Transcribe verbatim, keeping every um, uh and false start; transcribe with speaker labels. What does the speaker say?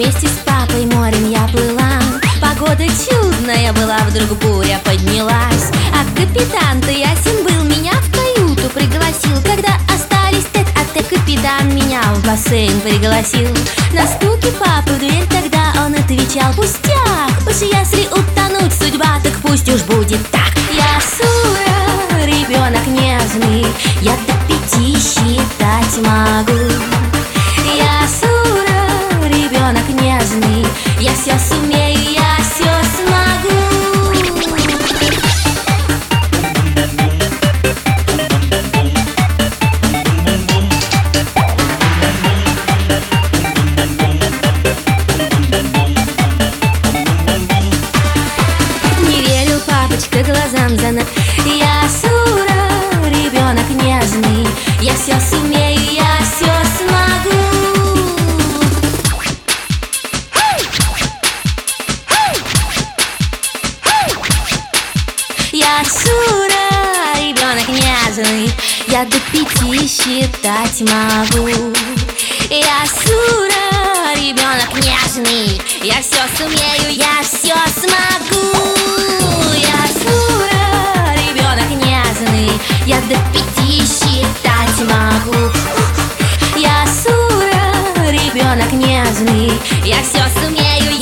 Speaker 1: Вместе с папой морем я плыла. Погода чудная была, вдруг буря поднялась. А капитан-то ясен был, меня в каюту пригласил. Когда остались тет-а-тет, капитан меня в бассейн пригласил. На стуки папы в дверь тогда он отвечал: пустяк, уж если утонуть судьба, так пусть уж будет так. Я Сура, ребенок нежный, я до пяти считать могу. Я Сура, ребенок нежный, я все сумею, я все смогу. Не верил папочка глазам занад. Я Сура, ребенок нежный, я все сумею, я все смогу. Я Сура, ребенок нежный, я до пяти считать могу. Я Сура, ребенок нежный, я все сумею, я все смогу.